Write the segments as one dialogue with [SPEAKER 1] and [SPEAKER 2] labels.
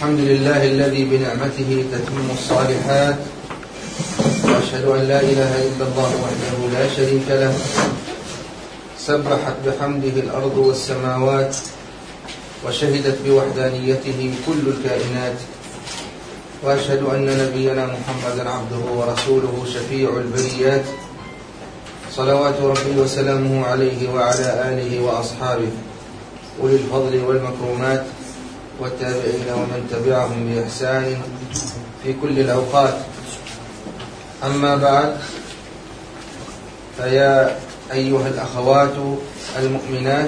[SPEAKER 1] الحمد لله الذي بنعمته تتم الصالحات، وأشهد أن لا إله إلا الله وحده لا شريك له، سبحت بحمده الأرض والسماوات، وشهدت بوحدانيته كل الكائنات، وأشهد أن نبينا محمدا عبده ورسوله شفيع البريات، صلوات ربي وسلامه عليه وعلى آله وأصحابه أولي الفضل والمكرمات، والتابعين ومن تبعهم بإحسان في كل الأوقات. أما بعد، فيا أيها الأخوات المؤمنات،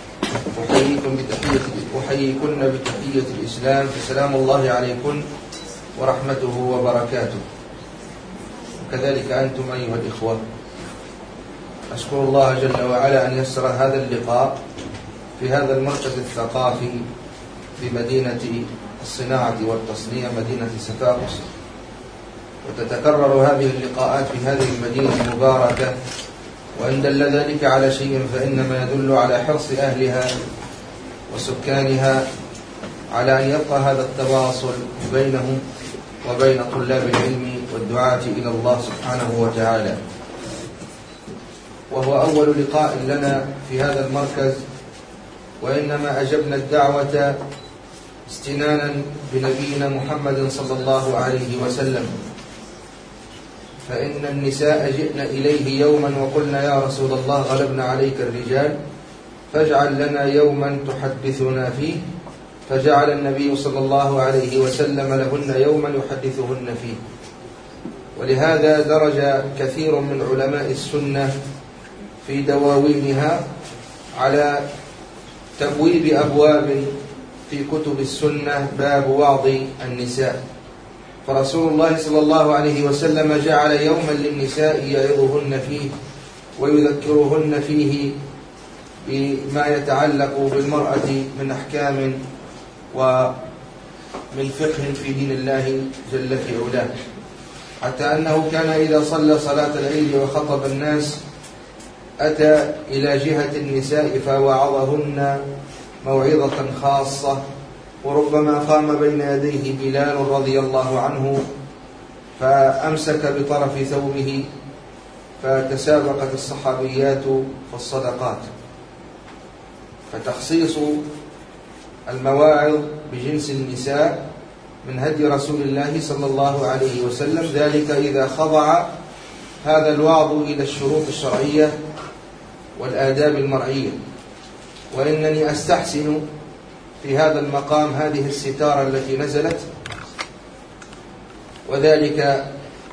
[SPEAKER 1] أحييكن بتحية الإسلام، فسلام الله عليكن ورحمته وبركاته. وكذلك أنتم أيها الإخوة. أشكر الله جل وعلا أن يسر هذا اللقاء في هذا المركز الثقافي في مدينة الصناعة والتصنيع، مدينة صفاقس، وتتكرر هذه اللقاءات في هذه المدينة المباركة، وإن دل ذلك على شيء فإنما يدل على حرص أهلها وسكانها على أن يبقى هذا التواصل بينهم وبين طلاب العلم والدعاة إلى الله سبحانه وتعالى. وهو أول لقاء لنا في هذا المركز، وإنما أجبنا الدعوة استنانا بنبينا محمد صلى الله عليه وسلم، فإن النساء جئن إليه يوما وقلنا يا رسول الله غلبنا عليك الرجال فاجعل لنا يوما تحدثنا فيه، فجعل النبي صلى الله عليه وسلم لهن يوما يحدثهن فيه. ولهذا درج كثير من علماء السنة في دواوينها على تبويب أبواب في كتب السنة باب وعظ النساء، فرسول الله صلى الله عليه وسلم جعل يوما للنساء يعظهن فيه ويذكرهن فيه بما يتعلق بالمرأة من أحكام ومن فقه في دين الله جل في علاه، حتى أنه كان إذا صلى صلاة العيد وخطب الناس أتى إلى جهة النساء فوعظهن موعظة خاصة، وربما قام بين يديه بلال رضي الله عنه فأمسك بطرف ثوبه فتسابقت الصحابيات في الصدقات. فتخصيص المواعظ بجنس النساء من هدي رسول الله صلى الله عليه وسلم، ذلك إذا خضع هذا الوعظ إلى الشروط الشرعية والآداب المرعية. وإنني أستحسن في هذا المقام هذه الستارة التي نزلت، وذلك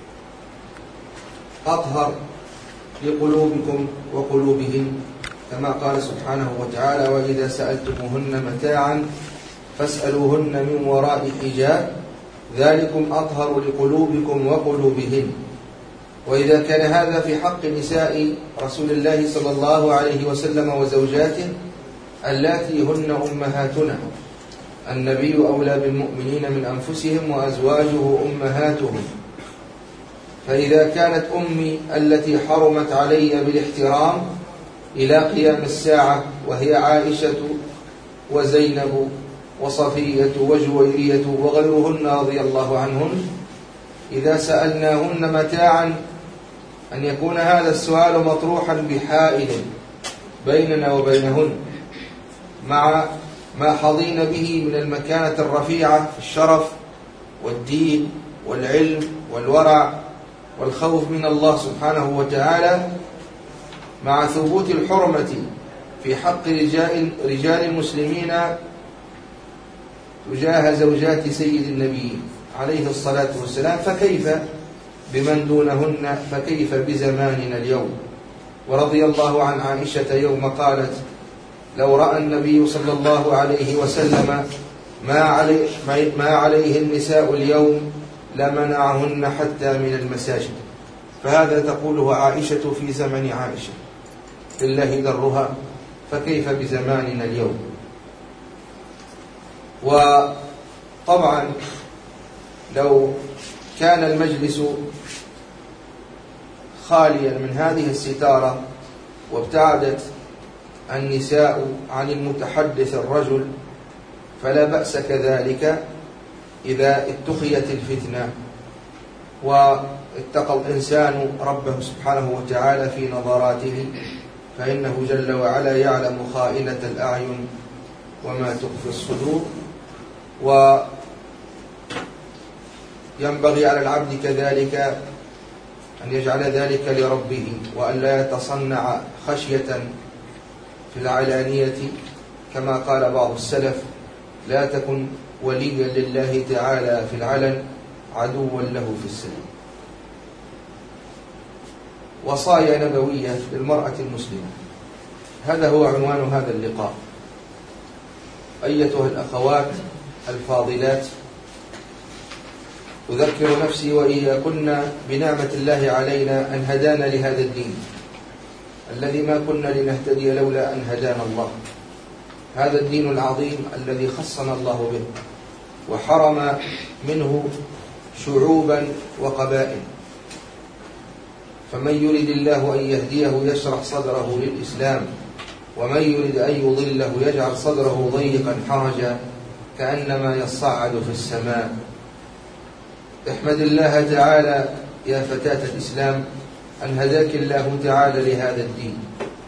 [SPEAKER 1] أطهر لقلوبكم وقلوبهن، كما قال سبحانه وتعالى وإذا سألتموهن متاعا فاسألوهن من وراء حجاب ذلكم أطهر لقلوبكم وقلوبهن. وإذا كان هذا في حق نساء رسول الله صلى الله عليه وسلم وزوجاته اللاتي هن أمهاتنا، النبي أولى بالمؤمنين من أنفسهم وأزواجه أمهاتهم، فإذا كانت أمي التي حرمت علي بالاحترام إلى قيام الساعة وهي عائشة وزينب وصفية وجويرية وغيرهن رضي الله عنهن، إذا سألناهن متاعا أن يكون هذا السؤال مطروحا بحائل بيننا وبينهن، مع ما حظين به من المكانة الرفيعة في الشرف والدين والعلم والورع والخوف من الله سبحانه وتعالى، مع ثبوت الحرمة في حق رجال المسلمين تجاه زوجات سيد النبي عليه الصلاة والسلام، فكيف بمن دونهن، فكيف بزماننا اليوم. ورضي الله عن عائشة يوم قالت لو رأى النبي صلى الله عليه وسلم ما عليه النساء اليوم لمنعهن حتى من المساجد. فهذا تقوله عائشة في زمن عائشة، لله درها، فكيف بزماننا اليوم. وطبعا لو كان المجلس خاليا من هذه الستارة وابتعدت النساء عن المتحدث الرجل فلا بأس كذلك، إذا اتقيت الفتنة واتقى الإنسان ربه سبحانه وتعالى في نظراته، فإنه جل وعلا يعلم خائنة الأعين وما تخفي الصدور. وينبغي على العبد كذلك أن يجعل ذلك لربه، وأن لا يتصنع خشية في العلانية، كما قال بعض السلف: لا تكن وليا لله تعالى في العلن عدوا له في السر. وصايا نبوية للمرأة المسلمة، هذا هو عنوان هذا اللقاء. أيتها الأخوات الفاضلات، أذكر نفسي وإياكن بنعمة الله علينا أن هدانا لهذا الدين الذي ما كنا لنهتدي لولا أن هدانا الله. هذا الدين العظيم الذي خصنا الله به وحرم منه شعوبا وقبائل، فمن يريد الله أن يهديه يشرح صدره للإسلام، ومن يريد أن يضله يجعل صدره ضيقا حرجا كأنما يصعد في السماء. احمد الله تعالى يا فتاة الإسلام أن هداك الله تعالى لهذا الدين،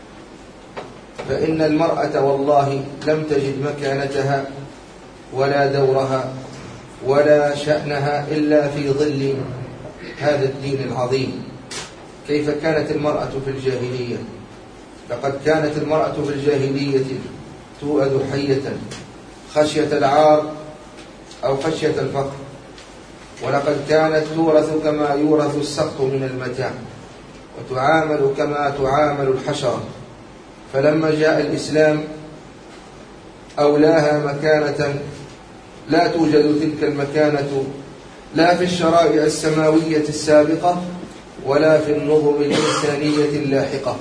[SPEAKER 1] فإن المرأة والله لم تجد مكانتها ولا دورها ولا شأنها إلا في ظل هذا الدين العظيم. كيف كانت المرأة في الجاهلية؟ لقد كانت المرأة في الجاهلية توأد حية خشية العار أو خشية الفقر، ولقد كانت تورث كما يورث السقط من المتاع، وتعامل كما تعامل الحشرة. فلما جاء الإسلام أولاها مكانة لا توجد تلك المكانة لا في الشرائع السماوية السابقة ولا في النظم الإنسانية اللاحقة.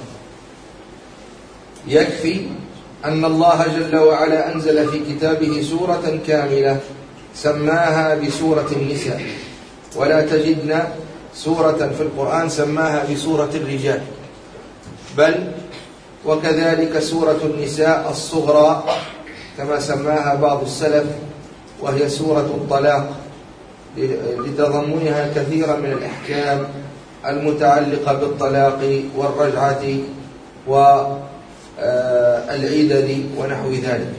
[SPEAKER 1] يكفي أن الله جل وعلا أنزل في كتابه سورة كاملة سماها بسورة النساء، ولا تجدنا سورة في القرآن سماها بسورة الرجال، بل وكذلك سورة النساء الصغرى كما سماها بعض السلف، وهي سورة الطلاق، لتضمنها كثيرا من الأحكام المتعلقة بالطلاق والرجعة والعدد ونحو ذلك.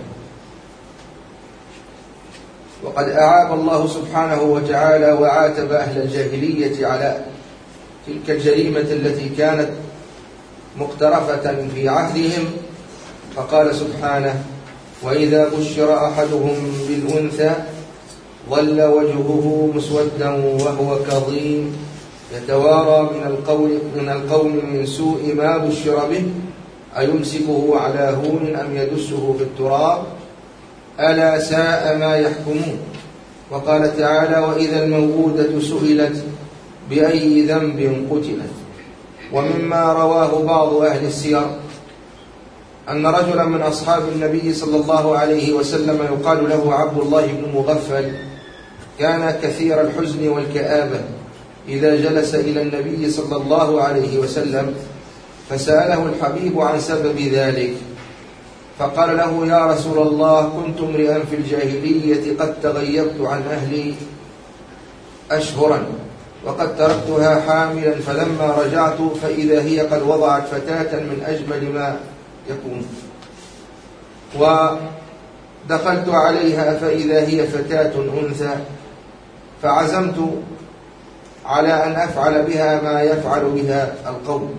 [SPEAKER 1] وقد أعاب الله سبحانه وتعالى وعاتب أهل الجاهلية على تلك الجريمة التي كانت مقترفة في عهدهم، فقال سبحانه: وإذا بشر أحدهم بالأنثى ظل وجهه مسودا وهو كظيم يتوارى من القوم من سوء ما بشر به أيمسكه على هون أم يدسه في التراب ألا ساء ما يحكمون. وقال تعالى: وإذا الموءودة سئلت بأي ذنب قتلت. ومما رواه بعض أهل السير أن رجلا من أصحاب النبي صلى الله عليه وسلم يقال له عبد الله بن مغفل كان كثير الحزن والكآبة إذا جلس إلى النبي صلى الله عليه وسلم، فسأله الحبيب عن سبب ذلك، فقال له: يا رسول الله، كنت امرئا في الجاهلية قد تغيبت عن أهلي أشهرا وقد تركتها حاملا، فلما رجعت فإذا هي قد وضعت فتاة من أجمل ما يكون، ودخلت عليها فإذا هي فتاة أنثى، فعزمت على أن أفعل بها ما يفعل بها القوم.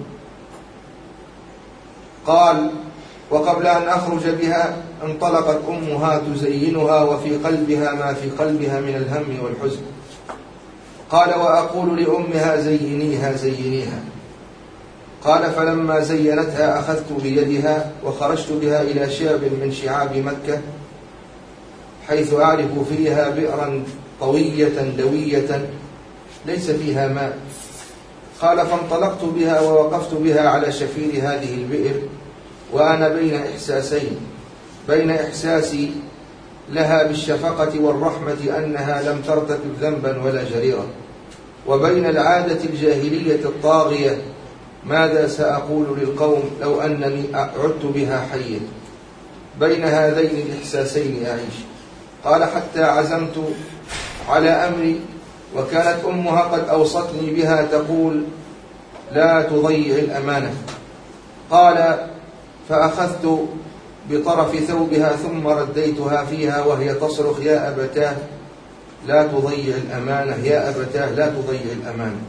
[SPEAKER 1] قال: وقبل أن أخرج بها انطلقت أمها تزينها وفي قلبها ما في قلبها من الهم والحزن. قال: وأقول لأمها: زينيها زينيها. قال: فلما زينتها أخذت بيدها وخرجت بها إلى شعب من شعاب مكة حيث أعرف فيها بئرا طوية دوية ليس فيها ماء. قال: فانطلقت بها ووقفت بها على شفير هذه البئر وأنا بين إحساسين، بين إحساسي لها بالشفقة والرحمة أنها لم ترتكب ذنبا ولا جريرة، وبين العادة الجاهلية الطاغية ماذا سأقول للقوم لو أنني عدت بها حيا. بين هذين الإحساسين أعيش. قال: حتى عزمت على أمري، وكانت أمها قد أوصتني بها تقول: لا تضيع الأمانة. قال: فأخذت بطرف ثوبها ثم رديتها فيها وهي تصرخ: يا أبتاه لا تضيع الأمانة، يا أبتاه لا تضيع الأمانة.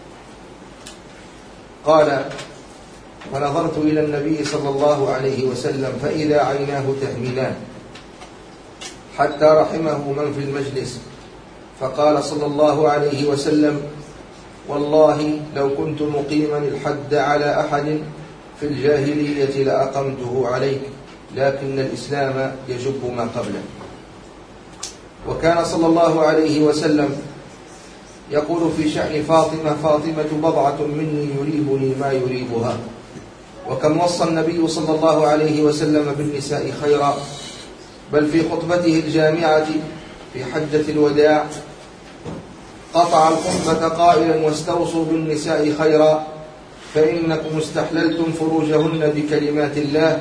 [SPEAKER 1] قال: فنظرت إلى النبي صلى الله عليه وسلم فإذا عيناه تهملان، حتى رحمه من في المجلس، فقال صلى الله عليه وسلم: والله لو كنت مقيما الحد على أحد في الجاهلية لأقمته عليك، لكن الإسلام يجب ما قبله. وكان صلى الله عليه وسلم يقول في شأن فاطمة: فاطمة بضعة مني يريبني ما يريبها. وكم وصى النبي صلى الله عليه وسلم بالنساء خيرا، بل في خطبته الجامعة في حجة الوداع قطع الخطبة قائلا: واستوصوا بالنساء خيرا، فإنكم استحللتم فروجهن بكلمات الله،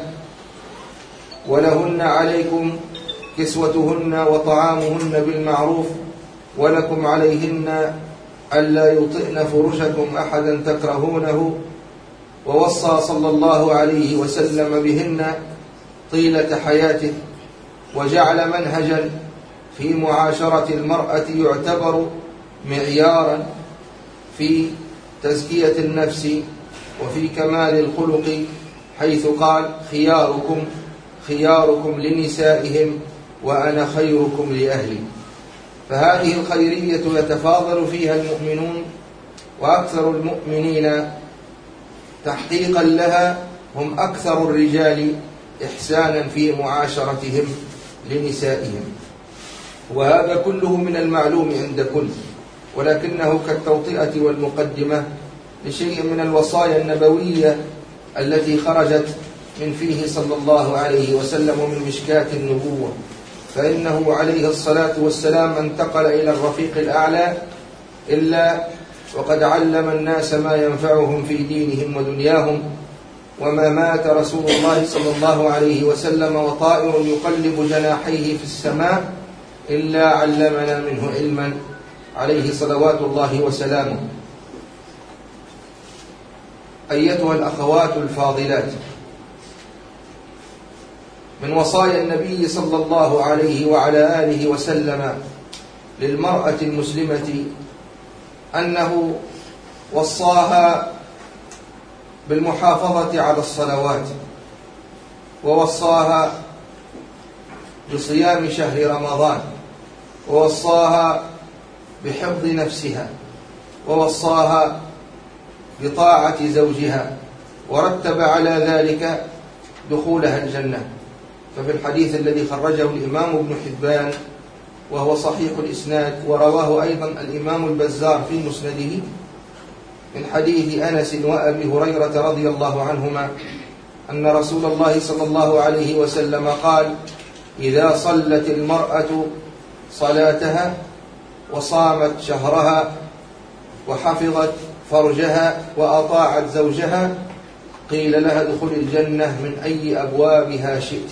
[SPEAKER 1] ولهن عليكم كسوتهن وطعامهن بالمعروف، ولكم عليهن ألا يطئن فرشكم أحدا تكرهونه. ووصى صلى الله عليه وسلم بهن طيلة حياته، وجعل منهجا في معاشرة المرأة يعتبر معيارا في تزكية النفس وفي كمال الخلق، حيث قال: خياركم خياركم لنسائهم وأنا خيركم لأهلي. فهذه الخيرية يتفاضل فيها المؤمنون، وأكثر المؤمنين تحقيقا لها هم أكثر الرجال إحسانا في معاشرتهم لنسائهم. وهذا كله من المعلوم عند كل، ولكنه كالتوطئة والمقدمة لشيء من الوصايا النبوية التي خرجت من فيه صلى الله عليه وسلم من مشكاة النبوة. فإنه عليه الصلاة والسلام انتقل إلى الرفيق الأعلى إلا وقد علم الناس ما ينفعهم في دينهم ودنياهم. وما مات رسول الله صلى الله عليه وسلم وطائر يقلب جناحيه في السماء إلا علمنا منه علما، عليه صلوات الله وسلامه. أيتها الأخوات الفاضلات، من وصايا النبي صلى الله عليه وعلى آله وسلم للمرأة المسلمة أنه وصاها بالمحافظة على الصلوات، ووصاها بصيام شهر رمضان، ووصاها بحفظ نفسها، ووصاها بطاعة زوجها، ورتب على ذلك دخولها الجنة. ففي الحديث الذي خرجه الإمام ابن حبان وهو صحيح الإسناد، ورواه أيضا الإمام البزار في مسنده، من حديث أنس وأبي هريرة رضي الله عنهما أن رسول الله صلى الله عليه وسلم قال: إذا صلت المرأة صلاتها وصامت شهرها وحفظت فرجها وأطاعت زوجها قيل لها ادخل الجنة من أي أبوابها شئت.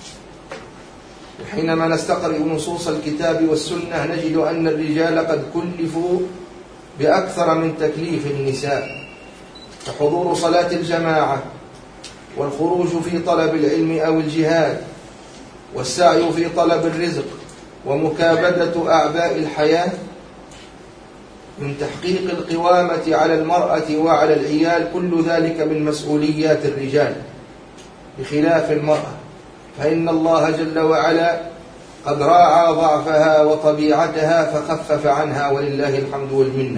[SPEAKER 1] وحينما نستقرئ نصوص الكتاب والسنة نجد أن الرجال قد كلفوا بأكثر من تكليف النساء، فحضور صلاة الجماعة، والخروج في طلب العلم أو الجهاد، والسعي في طلب الرزق، ومكابدة أعباء الحياة من تحقيق القوامة على المرأة وعلى العيال، كل ذلك من مسؤوليات الرجال، بخلاف المرأة، فإن الله جل وعلا قد راعى ضعفها وطبيعتها فخفف عنها، ولله الحمد والمنة.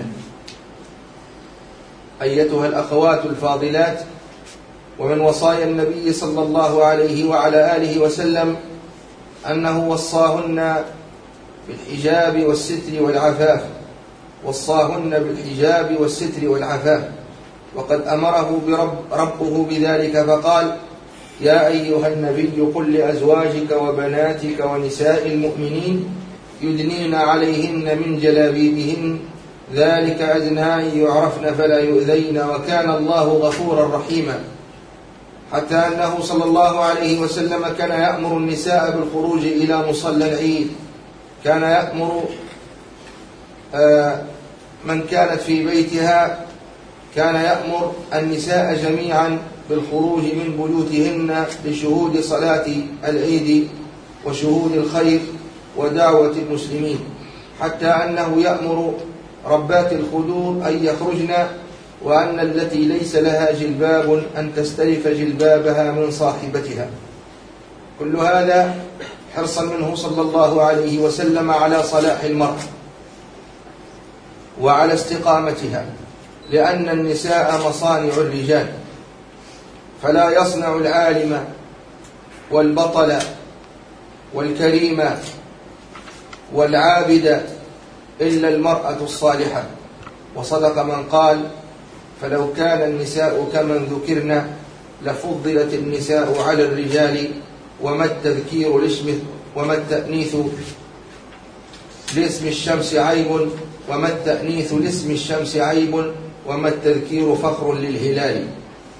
[SPEAKER 1] أيتها الأخوات الفاضلات، ومن وصايا النبي صلى الله عليه وعلى آله وسلم أنه وصاهن بالحجاب والستر والعفاف، وصاهن بالحجاب والستر والعفاف، وقد أمره ربه بذلك فقال: يا أيها النبي قل لأزواجك وبناتك ونساء المؤمنين يدنين عليهن من جلابيبهن ذلك أدنى أن يعرفن فلا يؤذين وكان الله غفورا رحيما. حتى أنه صلى الله عليه وسلم كان يأمر النساء بالخروج إلى مصلى العيد، كان يأمر من كانت في بيتها كان يأمر النساء جميعا بالخروج من بيوتهن لشهود صلاة العيد وشهود الخير ودعوة المسلمين، حتى أنه يأمر ربات الخدور أن يخرجن، وأن التي ليس لها جلباب أن تستلف جلبابها من صاحبتها. كل هذا حرصا منه صلى الله عليه وسلم على صلاح المرأة وعلى استقامتها، لأن النساء مصانع الرجال، فلا يصنع العالم والبطل والكريم والعابد إلا المرأة الصالحة. وصدق من قال: فلو كان النساء كمن ذكرنا لفضلت النساء على الرجال، وما التأنيث لاسم الشمس عيب، وما التأنيث لاسم الشمس عيب، وما التذكير فخر للهلال.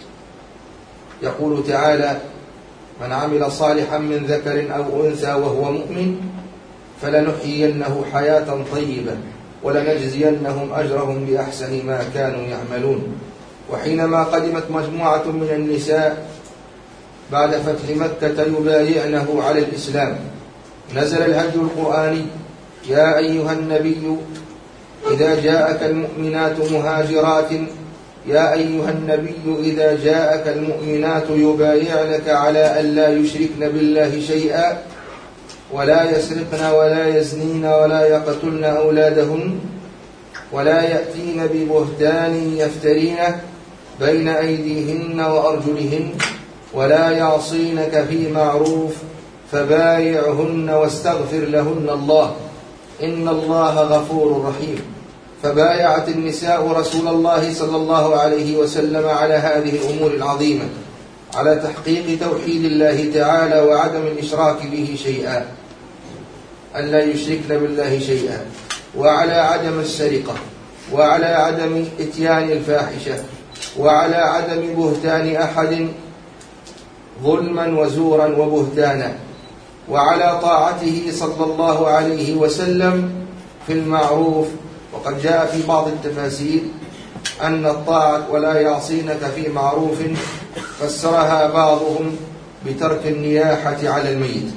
[SPEAKER 1] يقول تعالى: من عمل صالحا من ذكر أو أنثى وهو مؤمن فلنحيينه حياة طيبة ولنجزينهم أجرهم بأحسن ما كانوا يعملون. وحينما قدمت مجموعة من النساء بعد فتح مكة يبايعنه على الإسلام، نزل الهدي القرآني: يا أيها النبي إذا جاءك المؤمنات مهاجرات يا أيها النبي إذا جاءك المؤمنات يبايعنك على ألا يشركن بالله شيئا ولا يسرقن ولا يزنين ولا يقتلن أولادهن ولا يأتين ببهتان يفترينه بين أيديهن وأرجلهن ولا يعصينك في معروف فبايعهن واستغفر لهن الله إن الله غفور رحيم. فبايعت النساء رسول الله صلى الله عليه وسلم على هذه الأمور العظيمة، على تحقيق توحيد الله تعالى وعدم الإشراك به شيئا، ألا يشركن بالله شيئا، وعلى عدم السرقة، وعلى عدم إتيان الفاحشة، وعلى عدم بهتان أحد ظلما وزورا وبهتانا، وعلى طاعته صلى الله عليه وسلم في المعروف. وقد جاء في بعض التفاسير أن الطاعة ولا يعصينك في معروف فسرها بعضهم بترك النياحة على الميت.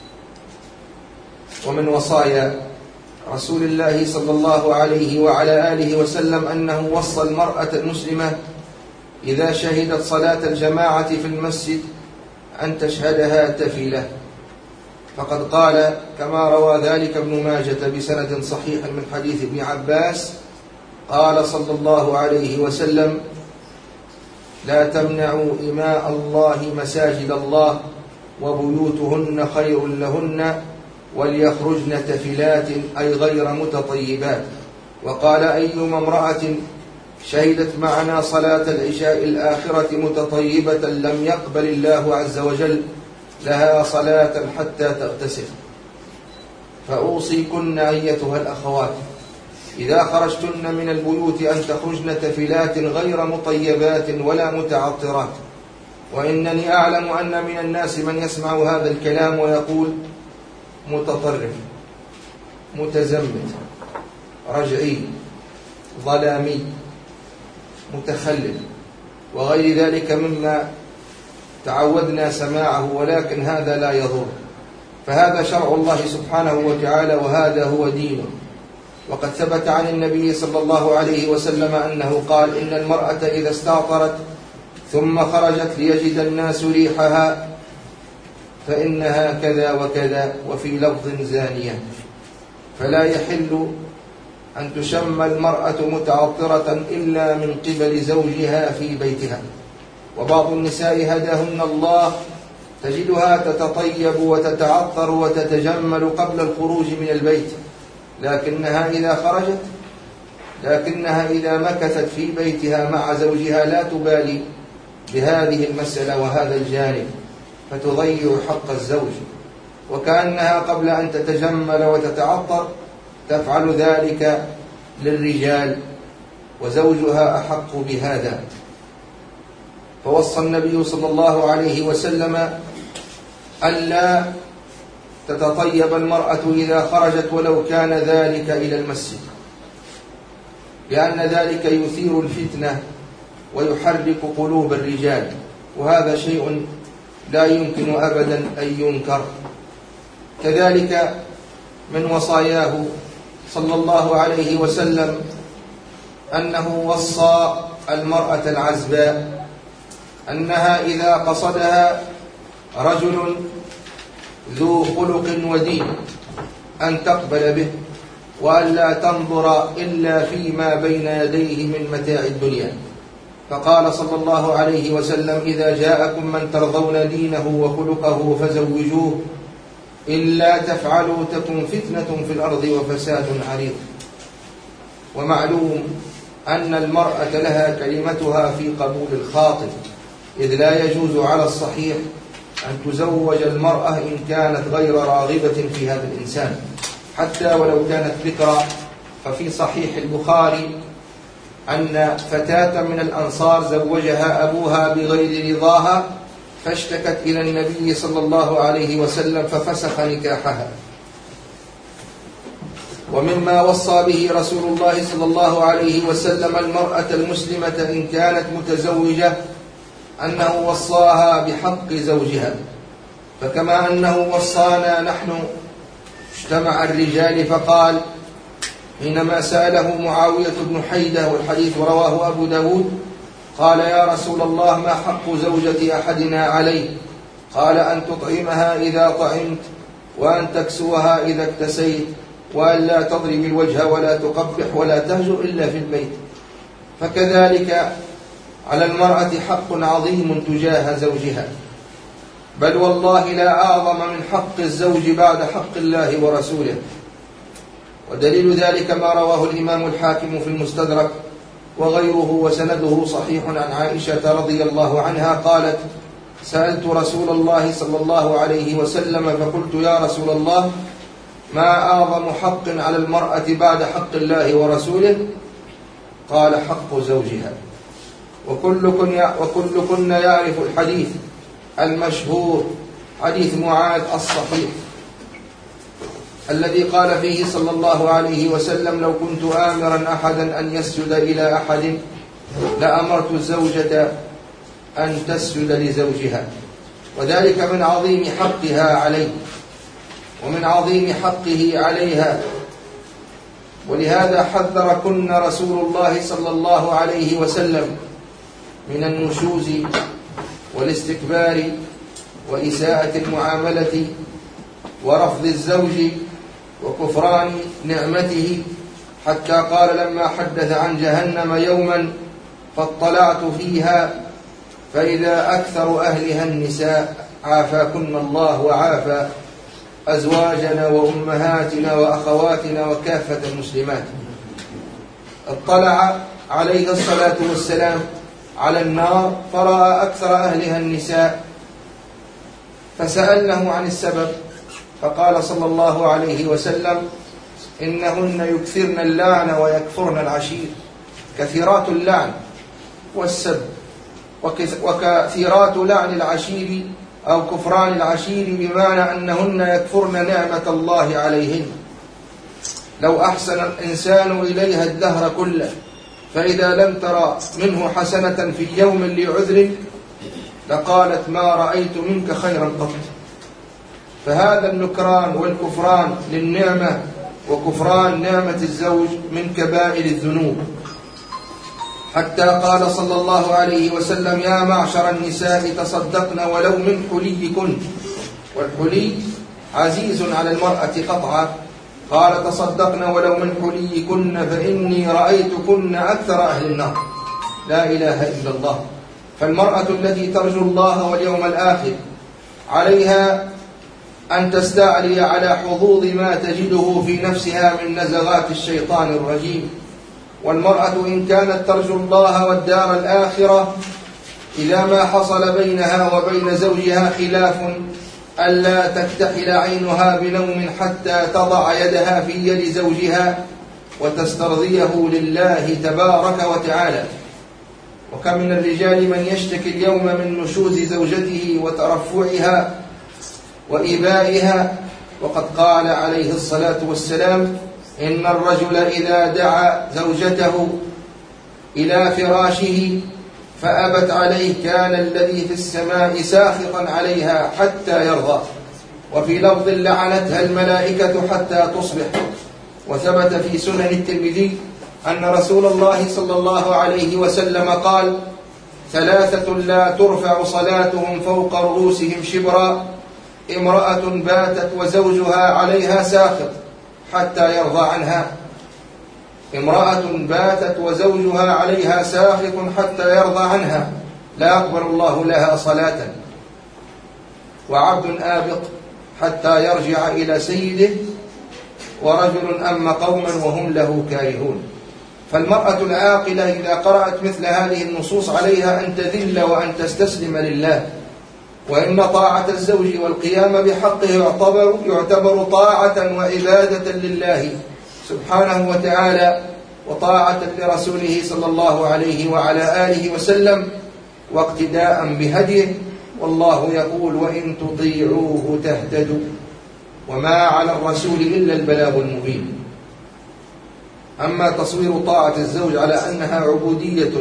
[SPEAKER 1] ومن وصايا رسول الله صلى الله عليه وعلى آله وسلم أنه وصى المرأة المسلمة إذا شهدت صلاة الجماعة في المسجد أن تشهدها تفلة، فقد قال كما روى ذلك ابن ماجة بسند صحيح من حديث ابن عباس قال صلى الله عليه وسلم: لا تمنعوا إماء الله مساجد الله وبيوتهن خير لهن وليخرجن تفلات أي غير متطيبات. وقال: أيما امرأة شهدت معنا صلاة العشاء الآخرة متطيبة لم يقبل الله عز وجل لها صلاة حتى تغتسل. فأوصيكن أيتها الأخوات إذا خرجتن من البيوت أن تخرجن تفلات غير مطيبات ولا متعطرات. وإنني أعلم أن من الناس من يسمع هذا الكلام ويقول: متطرف، متزمت، رجعي، ظلامي، متخلف، وغير ذلك مما تعودنا سماعه، ولكن هذا لا يضر، فهذا شرع الله سبحانه وتعالى وهذا هو دينه. وقد ثبت عن النبي صلى الله عليه وسلم أنه قال: إن المرأة إذا استعطرت ثم خرجت ليجد الناس ريحها فإنها كذا وكذا، وفي لفظ زانية. فلا يحل أن تشم المرأة متعطرة إلا من قبل زوجها في بيتها. وبعض النساء هداهن الله تجدها تتطيب وتتعطر وتتجمل قبل الخروج من البيت، لكنها إذا مكثت في بيتها مع زوجها لا تبالي بهذه المسألة وهذا الجانب، فتضيع حق الزوج، وكأنها قبل أن تتجمل وتتعطر تفعل ذلك للرجال، وزوجها أحق بهذا. فوصى النبي صلى الله عليه وسلم ألا تتطيب المرأة إذا خرجت ولو كان ذلك إلى المسجد، لأن ذلك يثير الفتنة ويحرك قلوب الرجال، وهذا شيء لا يمكن أبدا أن ينكر. كذلك من وصاياه صلى الله عليه وسلم أنه وصى المرأة العزباء أنها إذا قصدها رجل ذو خلق ودين أن تقبل به، وأن لا تنظر إلا فيما بين يديه من متاع الدنيا. فقال صلى الله عليه وسلم: إذا جاءكم من ترضون دينه وخلقه فزوجوه، إلا تفعلوا تكن فتنة في الأرض وفساد عريض. ومعلوم أن المرأة لها كلمتها في قبول الخاطب، إذ لا يجوز على الصحيح أن تزوج المرأة إن كانت غير راغبة في هذا الإنسان، حتى ولو كانت ذكرى. ففي صحيح البخاري أن فتاة من الأنصار زوجها أبوها بغير رضاها، فاشتكت إلى النبي صلى الله عليه وسلم ففسخ نكاحها. ومما وصى به رسول الله صلى الله عليه وسلم المرأة المسلمة إن كانت متزوجة أنه وصاها بحق زوجها، فكما أنه وصانا نحن اجتمع الرجال فقال حينما سأله معاوية بن حيدة، والحديث رواه أبو داود، قال: يا رسول الله، ما حق زوجة أحدنا عليه؟ قال: أن تطعمها إذا طعمت، وأن تكسوها إذا اكتسيت، وأن لا تضرب الوجه ولا تقبح ولا تهجر إلا في البيت. فكذلك على المرأة حق عظيم تجاه زوجها، بل والله لا أعظم من حق الزوج بعد حق الله ورسوله. ودليل ذلك ما رواه الإمام الحاكم في المستدرك وغيره وسنده صحيح عن عائشة رضي الله عنها قالت: سألت رسول الله صلى الله عليه وسلم فقلت: يا رسول الله، ما أعظم حق على المرأة بعد حق الله ورسوله؟ قال: حق زوجها. وكلكن يعرف الحديث المشهور، حديث معاذ الصحيح الذي قال فيه صلى الله عليه وسلم: لو كنت آمرا أحدا أن يسجد إلى أحد لأمرت الزوجة أن تسجد لزوجها. وذلك من عظيم حقها عليه ومن عظيم حقه عليها. ولهذا حذركن رسول الله صلى الله عليه وسلم من النشوز والاستكبار وإساءة المعاملة ورفض الزوج وكفران نعمته، حتى قال لما حدث عن جهنم يوما: فاطلعت فيها فإذا أكثر أهلها النساء، عافاكن الله وعافى أزواجنا وأمهاتنا وأخواتنا وكافة المسلمات. اطلع عليه الصلاة والسلام على النار فرأى أكثر أهلها النساء، فسألنه عن السبب، فقال صلى الله عليه وسلم: إنهن يكثرن اللعن ويكفرن العشير. كثيرات اللعن والسب، وكثيرات لعن العشير أو كفران العشير، بمعنى أنهن يكفرن نعمة الله عليهن. لو أحسن الإنسان إليها الدهر كله، فإذا لم ترى منه حسنة في يوم لعذر لقالت: ما رأيت منك خيرا قط. فهذا النكران والكفران للنعمة وكفران نعمة الزوج من كبائر الذنوب، حتى قال صلى الله عليه وسلم: يا معشر النساء تصدقن ولو من حليكن. والحلي عزيز على المرأة قطعا. قال: تصدقن ولو من حليكن فإني رأيتكن أكثر أهل النار. لا إله إلا الله. فالمرأة التي ترجو الله واليوم الآخر عليها أن تستعلي على حظوظ ما تجده في نفسها من نزغات الشيطان الرجيم. والمرأة إن كانت ترجو الله والدار الآخرة، إذا ما حصل بينها وبين زوجها خلاف، ألا تكتحل عينها بنوم حتى تضع يدها في يد زوجها وتسترضيه لله تبارك وتعالى. وكم من الرجال من يشتكي اليوم من نشوز زوجته وترفعها وإيبائها، وقد قال عليه الصلاة والسلام: إن الرجل إذا دعا زوجته إلى فراشه فأبت عليه كان الذي في السماء ساخطا عليها حتى يرضى. وفي لفظ لعنتها الملائكة حتى تصبح. وثبت في سنن الترمذي أن رسول الله صلى الله عليه وسلم قال: ثلاثة لا ترفع صلاتهم فوق رؤوسهم شبرا: امرأة باتت وزوجها عليها ساخط حتى يرضى عنها. امرأة باتت وزوجها عليها ساخط حتى يرضى عنها لا يقبل الله لها صلاة. وعبد آبق حتى يرجع إلى سيده. ورجل أم قوما وهم له كارهون. فالمرأة العاقلة إذا قرأت مثل هذه النصوص عليها أن تذل وأن تستسلم لله. وإن طاعة الزوج والقيام بحقه يعتبر طاعة وعبادة لله سبحانه وتعالى، وطاعة لرسوله صلى الله عليه وعلى آله وسلم، واقتداء بهديه. والله يقول: وإن تطيعوه تهتدوا وما على الرسول إلا البلاغ المبين. أما تصوير طاعة الزوج على أنها عبودية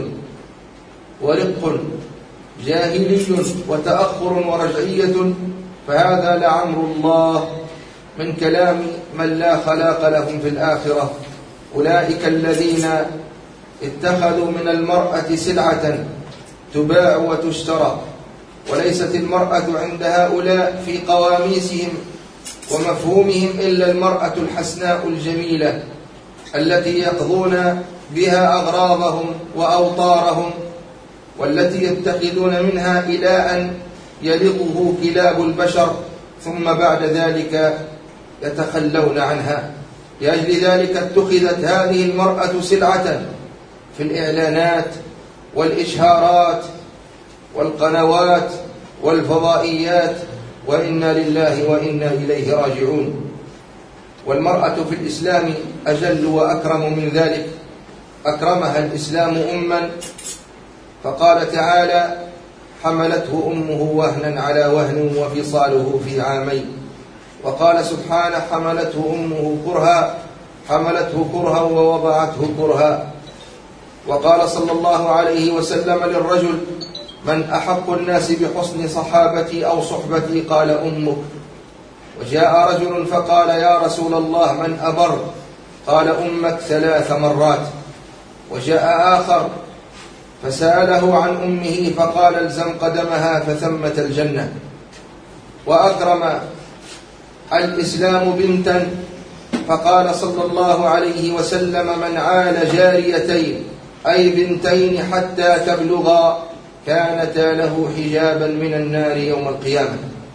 [SPEAKER 1] ورق جاهلي وتأخر ورجعية فهذا لعمر الله من كلام من لا خلاق لهم في الآخرة. أولئك الذين اتخذوا من المرأة سلعة تباع وتشترى. وليست المرأة عند هؤلاء في قواميسهم ومفهومهم إلا المرأة الحسناء الجميلة التي يقضون بها أغراضهم وأوطارهم، والتي يتخذون منها إلها يلقه كلاب البشر، ثم بعد ذلك يتخلون عنها. لأجل ذلك اتخذت هذه المرأة سلعة في الإعلانات والإشهارات والقنوات والفضائيات، وإنا لله وإنا إليه راجعون. والمرأة في الإسلام أجل وأكرم من ذلك. أكرمها الإسلام أما، فقال تعالى: حملته أمه وهنا على وهن وفصاله في عامين. وقال سبحانه: حملته أمه حملته كرها ووضعته كرها. وقال صلى الله عليه وسلم للرجل: من أحق الناس بحسن صحابتي أو صحبتي؟ قال: أمك. وجاء رجل فقال: يا رسول الله من أبر؟ قال: أمك 3 مرات. وجاء آخر فسأله عن أمه فقال: الزم قدمها فثمة الجنة. وأكرم الإسلام بنتا فقال صلى الله عليه وسلم: من عال جاريتين أي بنتين حتى تبلغا كانتا له حجابا من النار يوم القيامة.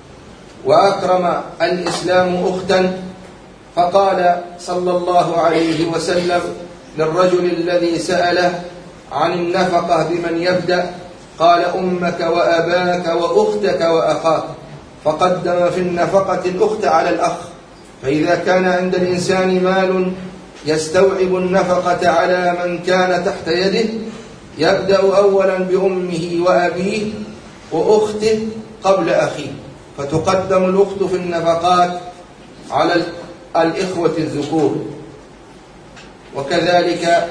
[SPEAKER 1] وأكرم الإسلام أختا فقال صلى الله عليه وسلم للرجل الذي سأله عن النفقة بمن يبدأ قال: أمك وأباك وأختك وأخاك. فقدم في النفقة الأخت على الأخ. فإذا كان عند الإنسان مال يستوعب النفقة على من كان تحت يده يبدأ أولا بأمه وأبيه وأخته قبل أخيه، فتقدم الأخت في النفقات على الإخوة الذكور. وكذلك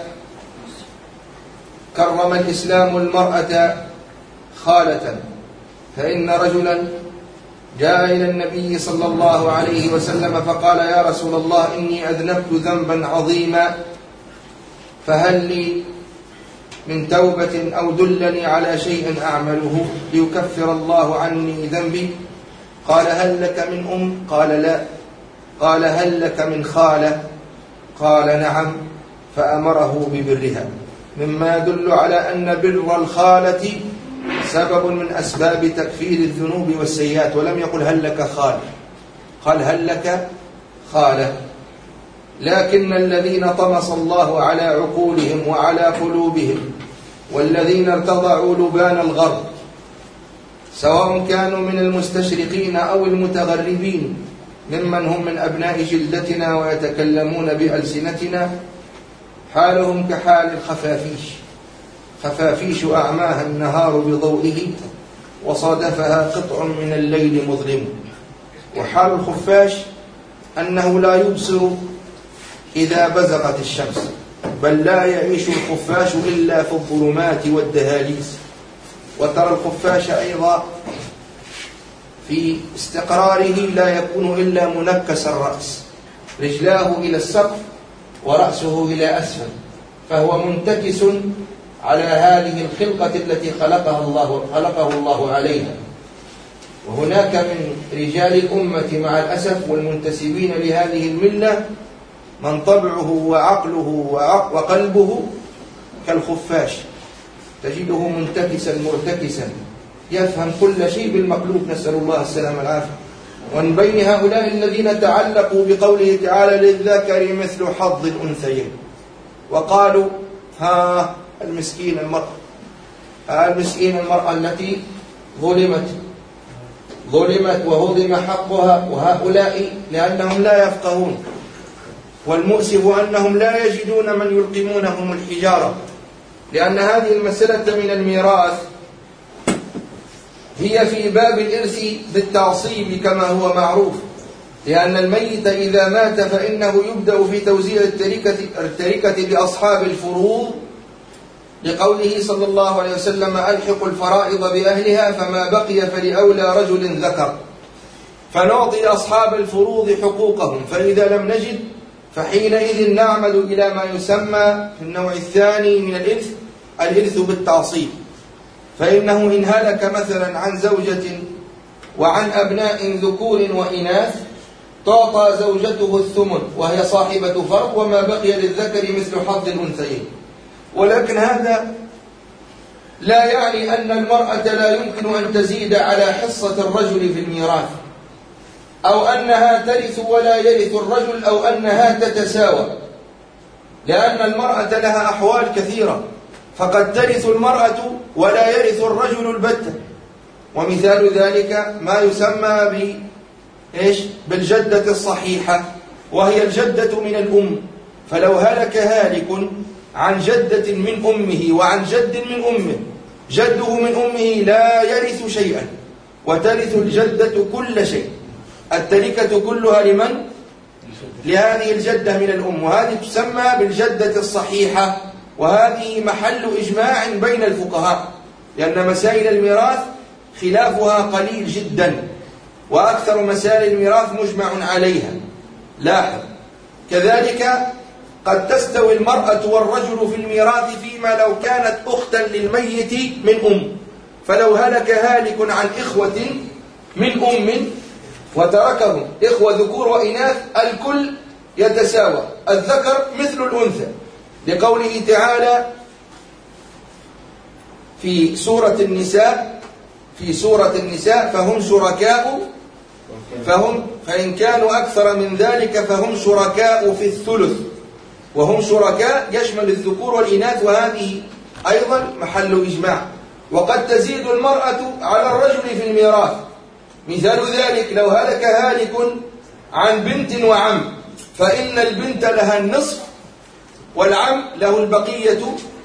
[SPEAKER 1] كرم الإسلام المرأة خالة. فإن رجلا جاء إلى النبي صلى الله عليه وسلم فقال: يا رسول الله إني أذنبت ذنبا عظيما فهل لي من توبة أو دلني على شيء أعمله ليكفر الله عني ذنبي؟ قال: هل لك من أم؟ قال: لا. قال: هل لك من خالة؟ قال: نعم. فأمره ببرها، مما يدل على أن بر الخالة سبب من أسباب تكفير الذنوب والسيئات. ولم يقل: هل لك خال، قال: هل لك خالة. لكن الذين طمس الله على عقولهم وعلى قلوبهم والذين ارتضعوا لبان الغرب، سواء كانوا من المستشرقين أو المتغربين ممن هم من أبناء جلدتنا ويتكلمون بألسنتنا، حالهم كحال خفافيش أعماها النهار بضوئه وصادفها قطع من الليل مظلم. وحال الخفاش أنه لا يبصر إذا بزغت الشمس، بل لا يعيش الخفاش إلا في الظلمات والدهاليز. وترى الخفاش أيضا في استقراره لا يكون إلا منكس الرأس، رجلاه إلى السقف ورأسه إلى أسفل، فهو منتكس على هذه الخلقة التي خلقه الله عليها. وهناك من رجال الأمة مع الأسف والمنتسبين لهذه الملة من طبعه وعقله وقلبه كالخفاش، تجده منتكسا مرتكسا، يفهم كل شيء بالمقلوب، نسأل الله السلامة والعافية. ومن بين هؤلاء الذين تعلقوا بقوله تعالى للذكر مثل حظ الأنثيين، وقالوا ها المسكين المرأة التي ظلمت وهضم حقها، وهؤلاء لأنهم لا يفقهون، والمؤسف أنهم لا يجدون من يلقمونهم الحجارة، لأن هذه المسألة من الميراث هي في باب الإرث بالتعصيب كما هو معروف، لأن الميت إذا مات فإنه يبدأ في توزيع التركة لأصحاب الفروض، لقوله صلى الله عليه وسلم ألحق الفرائض بأهلها فما بقي فلأولى رجل ذكر، فنعطي أصحاب الفروض حقوقهم، فإذا لم نجد فحينئذ نعمل إلى ما يسمى في النوع الثاني من الإرث بالتعصيب. فإنه إن هلك مثلا عن زوجة وعن أبناء ذكور وإناث تعطى زوجته الثمن وهي صاحبة فرض، وما بقي للذكر مثل حظ الأنثيين. ولكن هذا لا يعني أن المرأة لا يمكن أن تزيد على حصة الرجل في الميراث، أو أنها ترث ولا يرث الرجل، أو أنها تتساوى، لأن المرأة لها أحوال كثيرة، فقد ترث المرأة ولا يرث الرجل البتة. ومثال ذلك ما يسمى بالجدة الصحيحة، وهي الجدة من الأم، فلو هلك هالك عن جدة من أمه وعن جد من أمه، جده من أمه لا يرث شيئا، وترث الجدة كل شيء، التركة كلها لمن؟ لهذه الجدة من الأم، وهذه تسمى بالجدة الصحيحة، وهذه محل إجماع بين الفقهاء، لأن مسائل الميراث خلافها قليل جدا، وأكثر مسائل الميراث مجمع عليها. لاحظ كذلك قد تستوي المرأة والرجل في الميراث فيما لو كانت أختا للميت من أم، فلو هلك هالك عن إخوة من أم وتركهم إخوة ذكور وإناث الكل يتساوى، الذكر مثل الأنثى، لقوله تعالى في سورة النساء فهم شركاء فإن كانوا أكثر من ذلك فهم شركاء في الثلث، وهم شركاء يشمل الذكور والإناث، وهذه أيضا محل إجماع. وقد تزيد المرأة على الرجل في الميراث، مثال ذلك لو هلك هالك عن بنت وعم، فإن البنت لها النصف والعم له البقية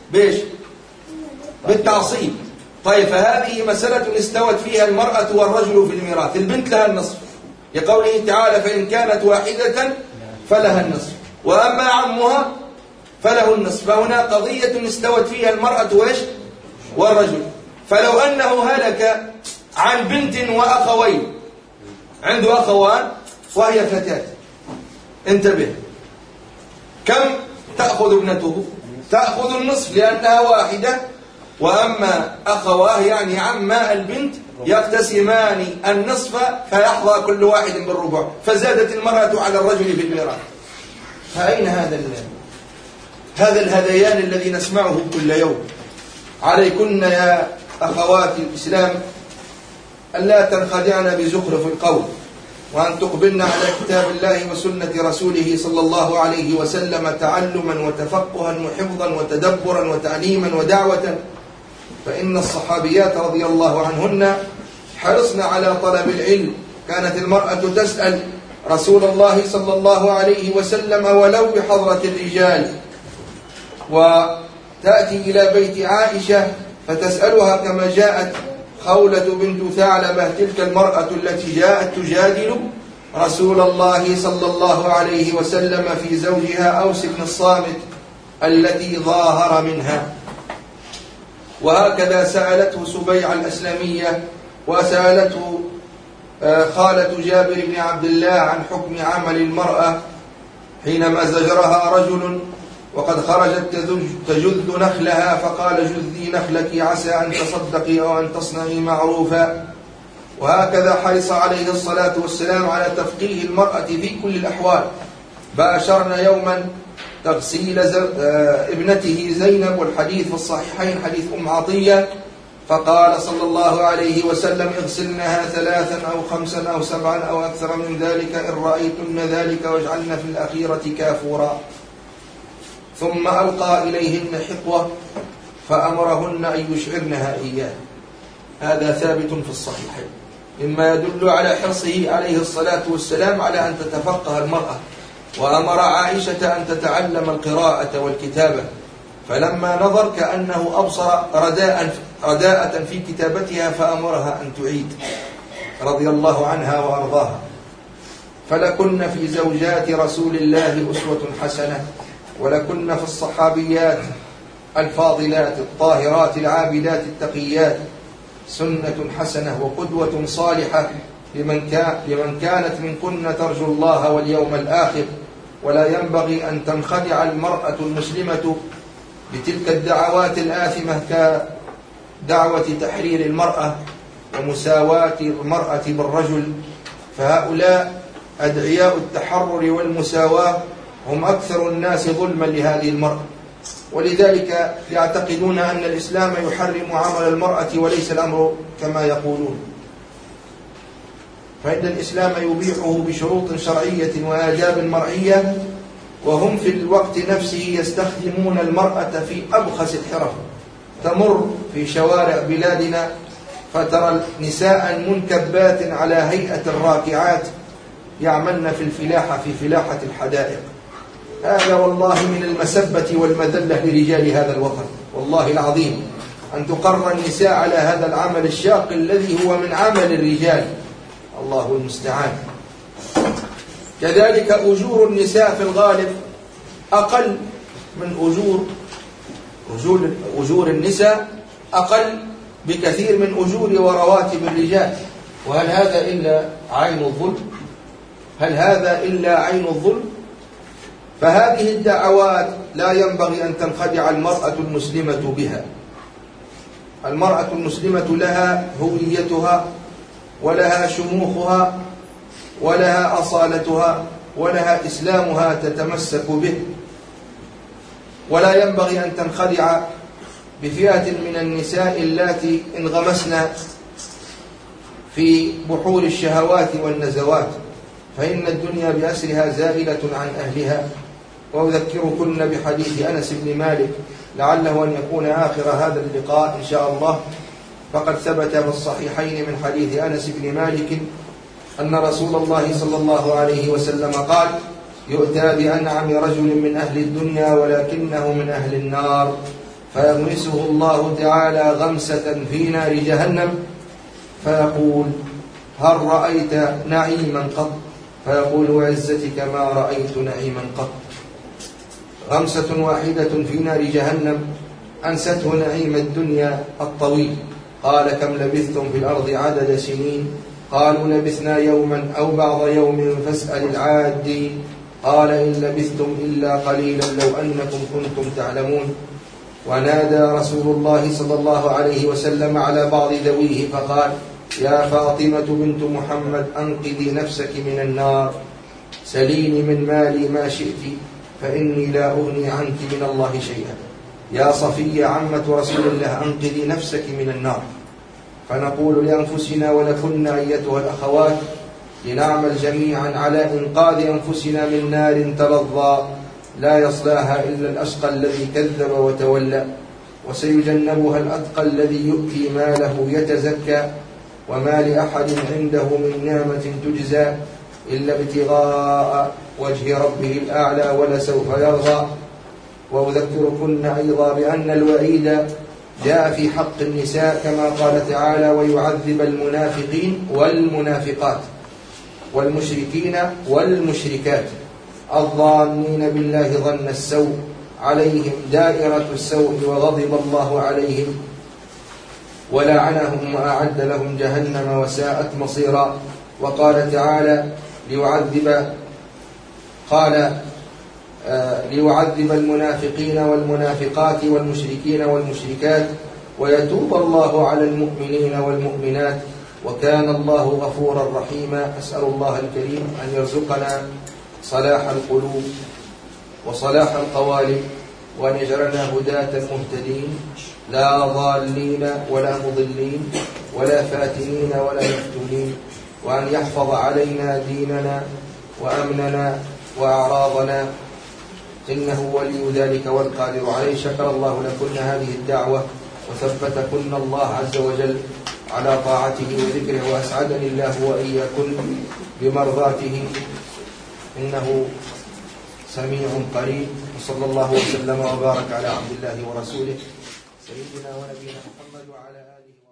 [SPEAKER 1] بالتعصيب. طيب، فهذه مسألة استوت فيها المرأة والرجل في الميراث، البنت لها النصف لقوله تعالى فإن كانت واحدة فلها النصف، وأما عمها فله النصف، فهنا قضية استوت فيها المرأة والرجل. فلو أنه هلك عن بنت وأخوين، عنده أخوان وهي فتاة، انتبه، كم تأخذ ابنته؟ تأخذ النصف لأنها واحدة، وأما أخواه يعني عما البنت يقتسمان النصف فيحظى كل واحد بالربع، فزادت المرأة على الرجل في الميراث. فأين هذا الهذيان الذي نسمعه كل يوم؟ عليكن يا أخوات الإسلام ألا تنخدعن بزخرف القول، وأن تقبلن على كتاب الله وسنة رسوله صلى الله عليه وسلم تعلما وتفقها وحفظا وتدبرا وتعليما ودعوة. فإن الصحابيات رضي الله عنهن حرصن على طلب العلم، كانت المرأة تسأل رسول الله صلى الله عليه وسلم ولو بحضرة الرجال، وتأتي إلى بيت عائشة فتسألها كما جاءت خولة بنت ثعلبة تلك المرأة التي جاءت تجادل رسول الله صلى الله عليه وسلم في زوجها أوس بن الصامت التي ظاهر منها. وهكذا سألته سبيعة الأسلمية، وسألته خالة جابر بن عبد الله عن حكم عمل المرأة حينما زجرها رجل وقد خرجت تجذ نخلها، فقال جذي نخلك عسى أن تصدقي أو أن تصنعي معروفا. وهكذا حرص عليه الصلاة والسلام على تفقيه المرأة في كل الأحوال. باشرنا يوما تغسيل ابنته زينب، والحديث في الصحيحين حديث أم عطية، فقال صلى الله عليه وسلم اغسلنها 3 أو 5 أو 7 أو أكثر من ذلك إن رأيتن ذلك، واجعلن في الأخيرة كافورا. ثم ألقى إليهن حقوة فأمرهن أن يشعرنها إياه. هذا ثابت في الصحيحين، مما يدل على حرصه عليه الصلاة والسلام على أن تتفقه المرأة. وأمر عائشة أن تتعلم القراءة والكتابة، فلما نظر كأنه أبصر رداءة في كتابتها فأمرها أن تعيد رضي الله عنها وأرضاها. فلكن في زوجات رسول الله أسوة حسنة، ولكن في الصحابيات الفاضلات الطاهرات العابدات التقيات سنة حسنة وقدوة صالحة لمن كانت منكن ترجو الله واليوم الآخر. ولا ينبغي أن تنخدع المرأة المسلمة بتلك الدعوات الآثمة كدعوة تحرير المرأة ومساواة المرأة بالرجل، فهؤلاء أدعياء التحرر والمساواة هم أكثر الناس ظلما لهذه المرأة، ولذلك يعتقدون أن الإسلام يحرم عمل المرأة وليس الأمر كما يقولون، فإن الإسلام يبيحه بشروط شرعية وآداب مرعية، وهم في الوقت نفسه يستخدمون المرأة في أبخس الحرف. تمر في شوارع بلادنا فترى نساء منكبات على هيئة الراكعات يعملن في الفلاحة في فلاحة الحدائق. هذا والله من المسبة والمذلة لرجال هذا الوطن، والله العظيم، أن تقر النساء على هذا العمل الشاق الذي هو من عمل الرجال، الله المستعان. كذلك أجور النساء في الغالب أقل من أجور النساء أقل بكثير من أجور ورواتب الرجال. وهل هذا إلا عين الظلم؟ هل هذا إلا عين الظلم؟ فهذه الدعوات لا ينبغي أن تنخدع المرأة المسلمة بها. المرأة المسلمة لها هويتها ولها شموخها ولها أصالتها ولها إسلامها تتمسك به، ولا ينبغي أن تنخدع بفئة من النساء اللاتي انغمسن في بحور الشهوات والنزوات، فإن الدنيا بأسرها زائلة عن أهلها. وأذكركن بحديث أنس بن مالك لعله أن يكون آخر هذا اللقاء إن شاء الله. فقد ثبت في الصحيحين من حديث أنس بن مالك أن رسول الله صلى الله عليه وسلم قال: يؤتى بأنعم رجل من أهل الدنيا ولكنه من أهل النار، فيغمسه الله تعالى غمسة في نار جهنم، فيقول: هل رأيت نعيما قط؟ فيقول: وعزتك ما رأيت نعيما قط. غمسة واحدة في نار جهنم أنسته نعيم الدنيا الطويل. قال: كم لبثتم في الأرض عدد سنين؟ قالوا: لبثنا يوما أو بعض يوم فاسأل العادين. قال: إن لبثتم إلا قليلا لو أنكم كنتم تعلمون. ونادى رسول الله صلى الله عليه وسلم على بعض ذويه فقال: يا فاطمة بنت محمد أنقذي نفسك من النار، سليني من مالي ما شئت فإني لا أغني عنك من الله شيئا. يا صفية عمة رسول الله أنقذي نفسك من النار. فنقول لأنفسنا ولكن أيتها الأخوات لنعمل جميعا على إنقاذ أنفسنا من نار تلظى لا يصلاها إلا الأشقى الذي كذب وتولى، وسيجنبها الأتقى الذي يؤتي ماله يتزكى، وما لأحد عنده من نعمة تجزى إلا ابتغاء وجه ربه الأعلى ولسوف يرضى. وأذكركن أيضا بأن الوعيد جاء في حق النساء كما قال تعالى: ويعذب المنافقين والمنافقات. والمشركين والمشركات الظانين بالله ظن السوء عليهم دائرة السوء وغضب الله عليهم ولعنهم وأعد لهم جهنم وساءت مصيرا. وقال تعالى ليعذب المنافقين والمنافقات والمشركين والمشركات ويتوب الله على المؤمنين والمؤمنات وكان الله غفورا رحيما. أسأل الله الكريم أن يرزقنا صلاح القلوب وصلاح القوالب وأن يجعلنا هداة مهتدين لا ضالين ولا مضلين ولا فاتنين ولا مفتونين، وأن يحفظ علينا ديننا وأمننا وأعراضنا إنه ولي ذلك والقادر عليه. شكر الله لكن هذه الدعوة وثبتكن الله عز وجل على طاعته وذكره، وأسعدني الله وإياكن بمرضاته إنه سميع قريب. وصلى الله وسلم وبارك على عبد الله ورسوله سيدنا ونبينا محمد وعلى آله